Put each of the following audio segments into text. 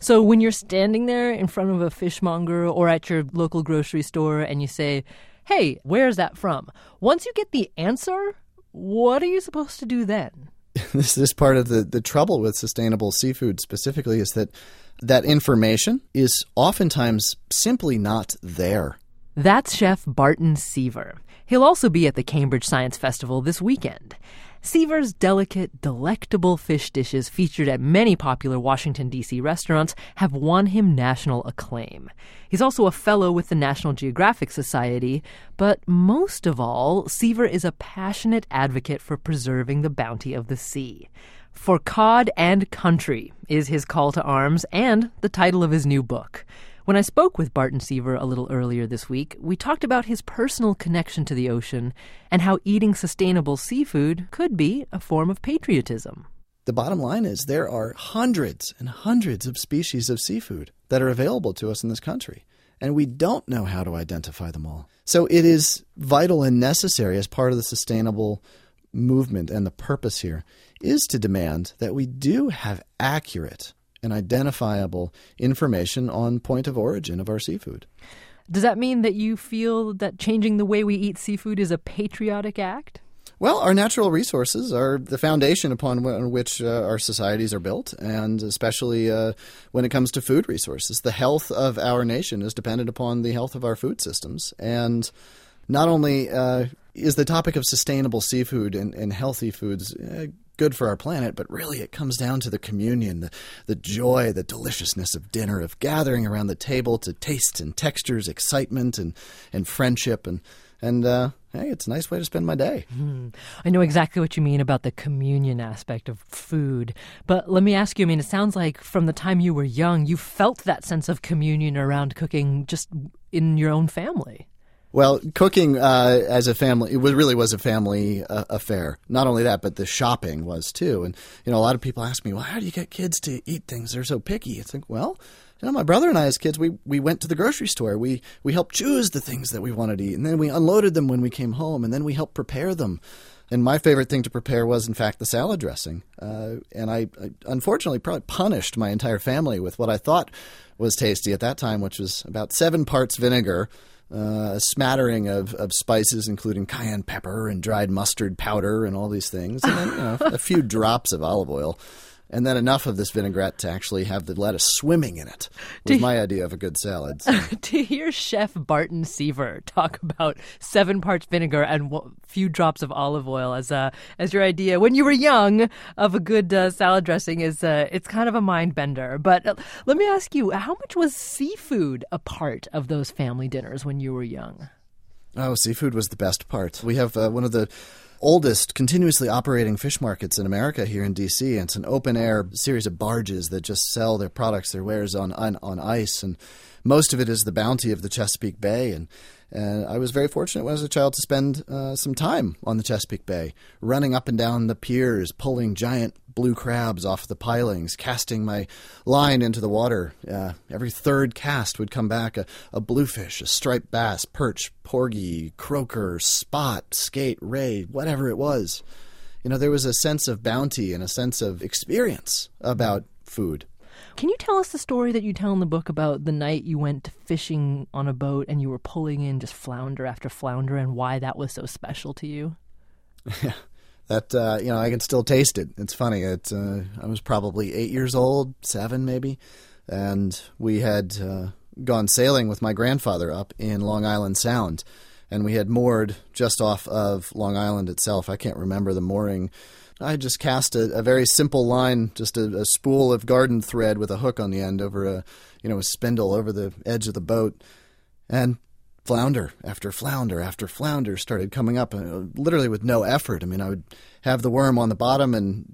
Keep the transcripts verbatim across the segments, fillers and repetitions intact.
So when you're standing there in front of a fishmonger or at your local grocery store and you say, hey, where's that from? Once you get the answer, what are you supposed to do then? This is part of the, the trouble with sustainable seafood specifically is that that information is oftentimes simply not there. That's Chef Barton Seaver. He'll also be at the Cambridge Science Festival this weekend. Seaver's delicate, delectable fish dishes featured at many popular Washington, D C restaurants have won him national acclaim. He's also a fellow with the National Geographic Society, but most of all, Seaver is a passionate advocate for preserving the bounty of the sea. For Cod and Country is his call to arms and the title of his new book. When I spoke with Barton Seaver a little earlier this week, we talked about his personal connection to the ocean and how eating sustainable seafood could be a form of patriotism. The bottom line is there are hundreds and hundreds of species of seafood that are available to us in this country, and we don't know how to identify them all. So it is vital and necessary as part of the sustainable movement, and the purpose here is to demand that we do have accurate and identifiable information on point of origin of our seafood. Does that mean that you feel that changing the way we eat seafood is a patriotic act? Well, our natural resources are the foundation upon which uh, our societies are built, and especially uh, when it comes to food resources. The health of our nation is dependent upon the health of our food systems. And not only uh, is the topic of sustainable seafood and, and healthy foods uh, good for our planet, but really it comes down to the communion, the, the joy, the deliciousness of dinner, of gathering around the table to taste and textures, excitement and, and friendship. And, and uh, hey, it's a nice way to spend my day. Mm. I know exactly what you mean about the communion aspect of food. But let me ask you, I mean, it sounds like from the time you were young, you felt that sense of communion around cooking just in your own family. Well, cooking uh, as a family, it was, really was a family uh, affair. Not only that, but the shopping was too. And, you know, a lot of people ask me, well, how do you get kids to eat things? They're so picky. It's like, well, you know, my brother and I as kids, we, we went to the grocery store. We, we helped choose the things that we wanted to eat. And then we unloaded them when we came home. And then we helped prepare them. And my favorite thing to prepare was, in fact, the salad dressing. Uh, and I, I unfortunately probably punished my entire family with what I thought was tasty at that time, which was about seven parts vinegar, Uh, a smattering of, of spices, including cayenne pepper and dried mustard powder and all these things, and then you know, a few drops of olive oil, and then enough of this vinaigrette to actually have the lettuce swimming in it was my idea of a good salad. So. To hear Chef Barton Seaver talk about seven parts vinegar and a few drops of olive oil as uh, as your idea when you were young of a good uh, salad dressing is uh, it's kind of a mind bender. But uh, let me ask you, how much was seafood a part of those family dinners when you were young? Oh, seafood was the best part. We have uh, one of the oldest continuously operating fish markets in America here in D C. And it's an open-air series of barges that just sell their products, their wares on, on on ice. And most of it is the bounty of the Chesapeake Bay. And, and I was very fortunate when I was a child to spend uh, some time on the Chesapeake Bay, running up and down the piers, pulling giant blue crabs off the pilings, casting my line into the water. Uh, every third cast would come back a, a bluefish, a striped bass, perch, porgy, croaker, spot, skate, ray, whatever it was. You know, there was a sense of bounty and a sense of experience about food. Can you tell us the story that you tell in the book about the night you went fishing on a boat and you were pulling in just flounder after flounder and why that was so special to you? Yeah. That, uh, you know, I can still taste it. It's funny. It, uh, I was probably eight years old, seven maybe, and we had uh, gone sailing with my grandfather up in Long Island Sound, and we had moored just off of Long Island itself. I can't remember the mooring. I just cast a, a very simple line, just a, a spool of garden thread with a hook on the end over a, you know, a spindle over the edge of the boat, and flounder after flounder after flounder started coming up, uh, literally with no effort. I mean, I would have the worm on the bottom, and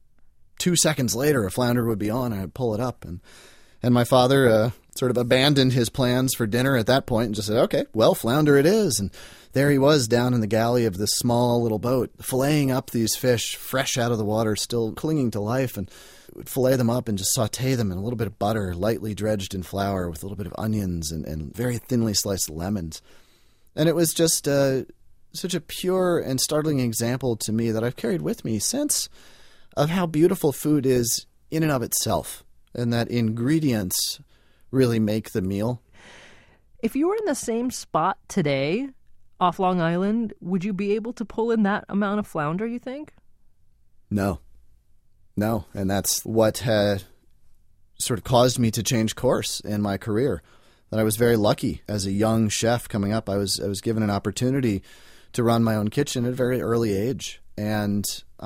two seconds later, a flounder would be on, and I'd pull it up. And and my father uh, sort of abandoned his plans for dinner at that point and just said, okay, well, flounder it is. And there he was down in the galley of this small little boat, filleting up these fish fresh out of the water, still clinging to life, and would fillet them up and just saute them in a little bit of butter, lightly dredged in flour with a little bit of onions and, and very thinly sliced lemons. And it was just uh, such a pure and startling example to me that I've carried with me since of how beautiful food is in and of itself. and that ingredients really make the meal. If you were in the same spot today off Long Island, would you be able to pull in that amount of flounder, you think? No. No, and that's what had sort of caused me to change course in my career. That I was very lucky as a young chef coming up. I was I was given an opportunity to run my own kitchen at a very early age, and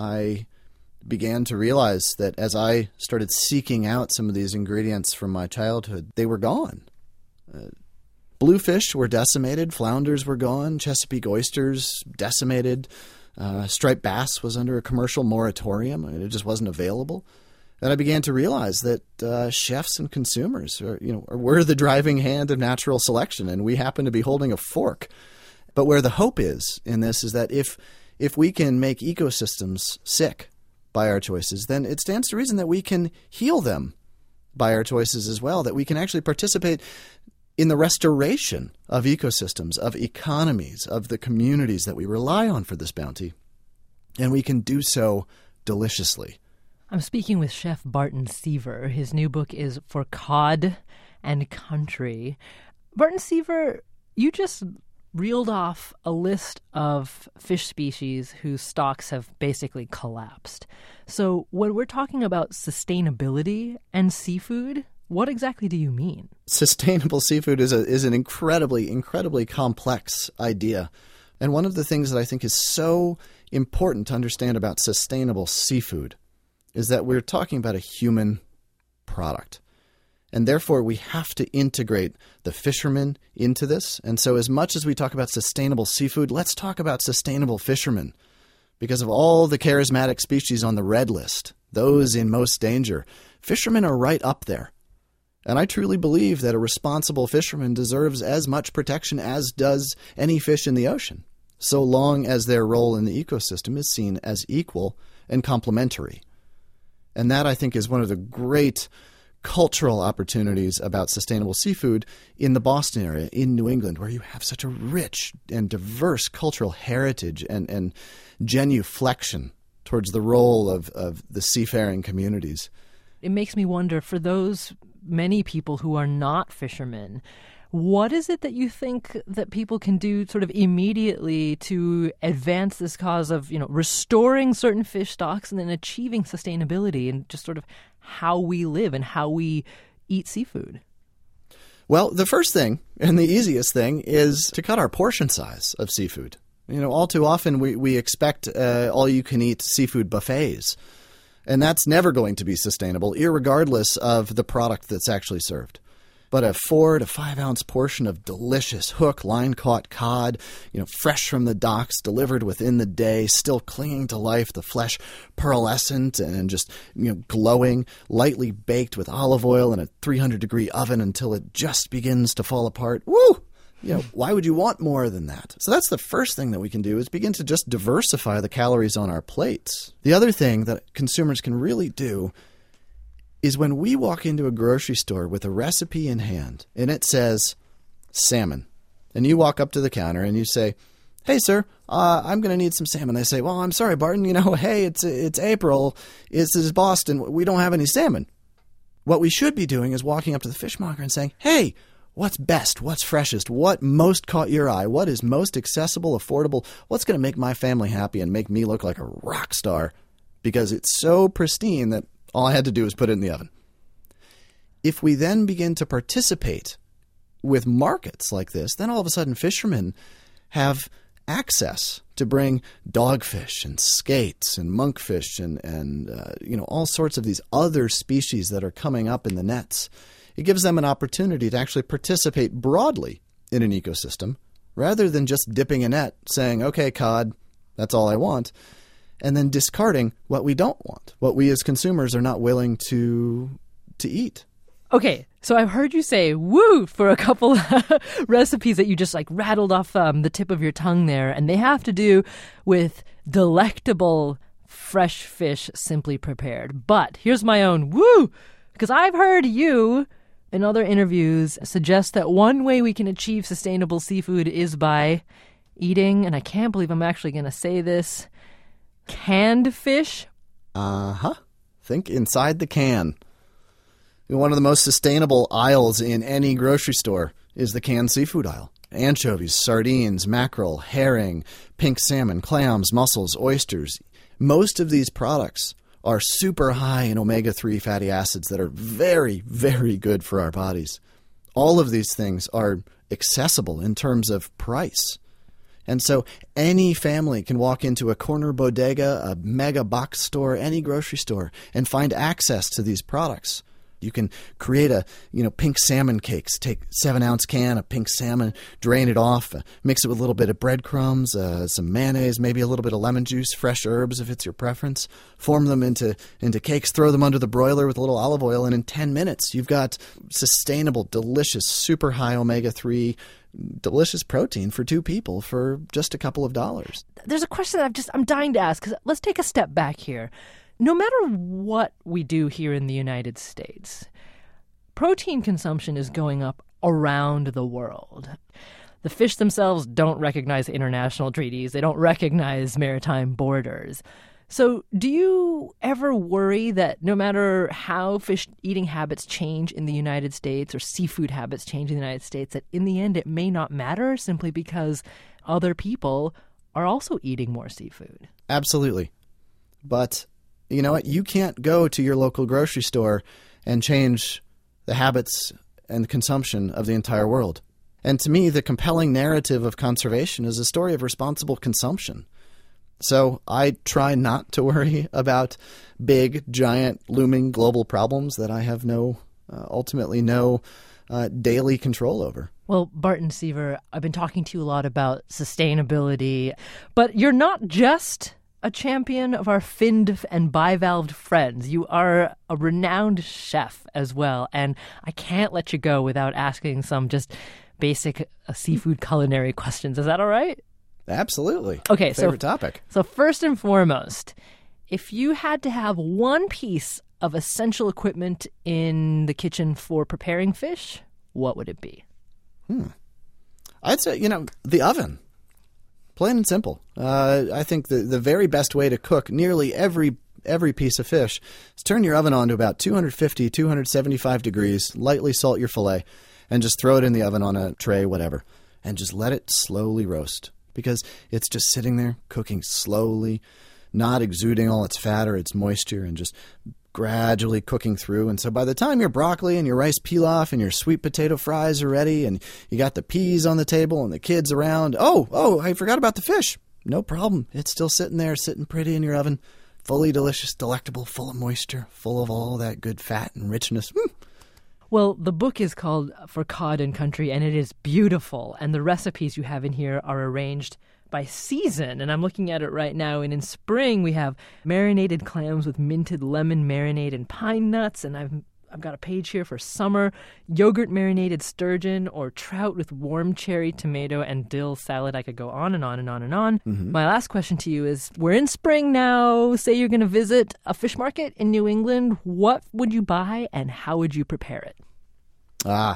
I began to realize that as I started seeking out some of these ingredients from my childhood, they were gone. Uh, bluefish were decimated, flounders were gone, Chesapeake oysters decimated, uh, striped bass was under a commercial moratorium. I mean, it just wasn't available. And I began to realize that uh, chefs and consumers are, you know, we're the driving hand of natural selection, and we happen to be holding a fork. But where the hope is in this is that if if we can make ecosystems sick by our choices, then it stands to reason that we can heal them by our choices as well, that we can actually participate in the restoration of ecosystems, of economies, of the communities that we rely on for this bounty. And we can do so deliciously. I'm speaking with Chef Barton Seaver. His new book is For Cod and Country. Barton Seaver, you just reeled off a list of fish species whose stocks have basically collapsed. So when we're talking about sustainability and seafood, what exactly do you mean? Sustainable seafood is a is an incredibly, incredibly complex idea. And one of the things that I think is so important to understand about sustainable seafood is that we're talking about a human product. And therefore, we have to integrate the fishermen into this. And so as much as we talk about sustainable seafood, let's talk about sustainable fishermen. Because of all the charismatic species on the red list, those in most danger, fishermen are right up there. And I truly believe that a responsible fisherman deserves as much protection as does any fish in the ocean, so long as their role in the ecosystem is seen as equal and complementary. And that, I think, is one of the great cultural opportunities about sustainable seafood in the Boston area, in New England, where you have such a rich and diverse cultural heritage and, and genuflection towards the role of, of the seafaring communities. It makes me wonder, for those many people who are not fishermen, what is it that you think that people can do sort of immediately to advance this cause of, you know, restoring certain fish stocks and then achieving sustainability and just sort of how we live and how we eat seafood? Well, the first thing and the easiest thing is to cut our portion size of seafood. You know, all too often we, we expect uh, all-you-can-eat seafood buffets, and that's never going to be sustainable, irregardless of the product that's actually served. But a four to five ounce portion of delicious hook, line-caught cod, you know, fresh from the docks, delivered within the day, still clinging to life, the flesh pearlescent and just, you know, glowing, lightly baked with olive oil in a three hundred degree oven until it just begins to fall apart. Woo! You know, why would you want more than that? So that's the first thing that we can do, is begin to just diversify the calories on our plates. The other thing that consumers can really do is when we walk into a grocery store with a recipe in hand and it says salmon, and you walk up to the counter and you say, "Hey, sir, uh, I'm going to need some salmon." They say, "Well, I'm sorry, Barton, you know, hey, it's it's April, this is Boston, we don't have any salmon." What we should be doing is walking up to the fishmonger and saying, "Hey, what's best? What's freshest? What most caught your eye? What is most accessible, affordable? What's going to make my family happy and make me look like a rock star? Because it's so pristine that all I had to do was put it in the oven." If we then begin to participate with markets like this, then all of a sudden fishermen have access to bring dogfish and skates and monkfish and, and uh, you know, all sorts of these other species that are coming up in the nets. It gives them an opportunity to actually participate broadly in an ecosystem rather than just dipping a net, saying, "Okay, cod, that's all I want," and then discarding what we don't want, what we as consumers are not willing to to eat. Okay, so I've heard you say woo for a couple recipes that you just like rattled off um, the tip of your tongue there, and they have to do with delectable fresh fish simply prepared. But here's my own woo, because I've heard you in other interviews suggest that one way we can achieve sustainable seafood is by eating, and I can't believe I'm actually going to say this, canned fish? Uh-huh. Think inside the can. One of the most sustainable aisles in any grocery store is the canned seafood aisle. Anchovies, sardines, mackerel, herring, pink salmon, clams, mussels, oysters. Most of these products are super high in omega three fatty acids that are very, very good for our bodies. All of these things are accessible in terms of price. And so any family can walk into a corner bodega, a mega box store, any grocery store, and find access to these products. You can create a, you know, pink salmon cakes. Take seven ounce can of pink salmon, drain it off, uh, mix it with a little bit of breadcrumbs, uh, some mayonnaise, maybe a little bit of lemon juice, fresh herbs if it's your preference. Form them into, into cakes, throw them under the broiler with a little olive oil, and in ten minutes you've got sustainable, delicious, super high omega three, delicious protein for two people for just a couple of dollars. There's a question that I'm just I'm dying to ask, because let's take a step back here. No matter what we do here in the United States, protein consumption is going up around the world. The fish themselves don't recognize international treaties. They don't recognize maritime borders. So do you ever worry that no matter how fish eating habits change in the United States or seafood habits change in the United States, that in the end it may not matter simply because other people are also eating more seafood? Absolutely. But you know what? You can't go to your local grocery store and change the habits and the consumption of the entire world. And to me, the compelling narrative of conservation is a story of responsible consumption. So I try not to worry about big, giant, looming global problems that I have no, uh, ultimately no uh, daily control over. Well, Barton Seaver, I've been talking to you a lot about sustainability, but you're not just a champion of our finned and bivalved friends. You are a renowned chef as well, and I can't let you go without asking some just basic uh, seafood culinary questions. Is that all right? Absolutely. Okay, favorite so, topic. So first and foremost, if you had to have one piece of essential equipment in the kitchen for preparing fish, what would it be? Hmm. I'd say, you know, the oven. Plain and simple. Uh, I think the, the very best way to cook nearly every every piece of fish is turn your oven on to about two fifty, two seventy-five degrees, lightly salt your fillet, and just throw it in the oven on a tray, whatever, and just let it slowly roast. Because it's just sitting there cooking slowly, not exuding all its fat or its moisture, and just gradually cooking through. And so by the time your broccoli and your rice pilaf and your sweet potato fries are ready and you got the peas on the table and the kids around, oh, oh, I forgot about the fish. No problem. It's still sitting there, sitting pretty in your oven, fully delicious, delectable, full of moisture, full of all that good fat and richness. Mm. Well, the book is called For Cod and Country, and it is beautiful. And the recipes you have in here are arranged by season, and I'm looking at it right now, and in spring we have marinated clams with minted lemon marinade and pine nuts, and I've I've got a page here for summer, yogurt marinated sturgeon or trout with warm cherry tomato and dill salad. I could go on and on and on and on. Mm-hmm. My last question to you is, we're in spring now, say you're going to visit a fish market in New England, what would you buy and how would you prepare it? Ah,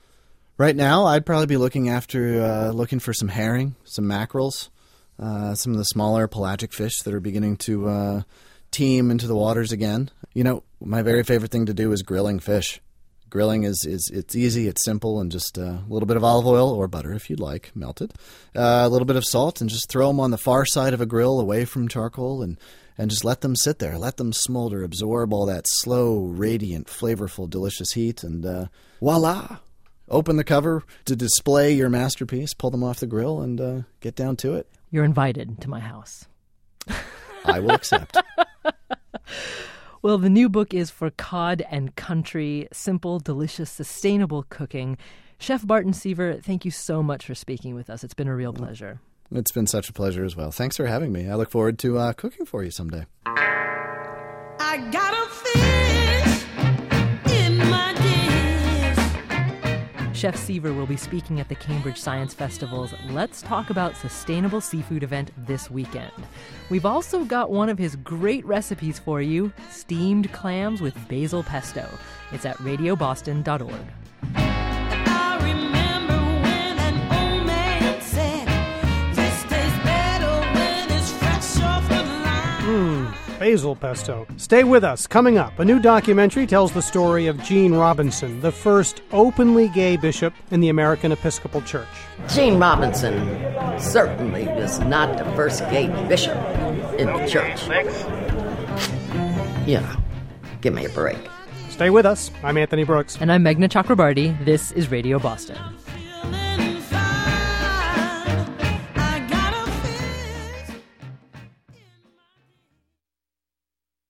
right now, I'd probably be looking after uh, looking for some herring, some mackerels, uh, some of the smaller pelagic fish that are beginning to uh, teem into the waters again. You know, my very favorite thing to do is grilling fish. Grilling is, is it's easy, it's simple, and just uh, a little bit of olive oil or butter if you'd like, melted, uh, a little bit of salt, and just throw them on the far side of a grill away from charcoal, and and just let them sit there, let them smolder, absorb all that slow, radiant, flavorful, delicious heat, and uh, voila! Open the cover to display your masterpiece, pull them off the grill, and uh, get down to it. You're invited to my house. I will accept. Well, the new book is For Cod and Country, Simple, Delicious, Sustainable Cooking. Chef Barton Seaver, thank you so much for speaking with us. It's been a real pleasure. It's been such a pleasure as well. Thanks for having me. I look forward to uh, cooking for you someday. I got a fish in my dish. Chef Seaver will be speaking at the Cambridge Science Festival's Let's Talk About Sustainable Seafood event this weekend. We've also got one of his great recipes for you, steamed clams with basil pesto. It's at radio boston dot org. Ooh, Basil pesto. Stay with us. Coming up, a new documentary tells the story of Gene Robinson, the first openly gay bishop in the American Episcopal Church. Gene Robinson certainly was not the first gay bishop in the church. Yeah, give me a break. Stay with us. I'm Anthony Brooks. And I'm Meghna Chakrabarty. This is Radio Boston.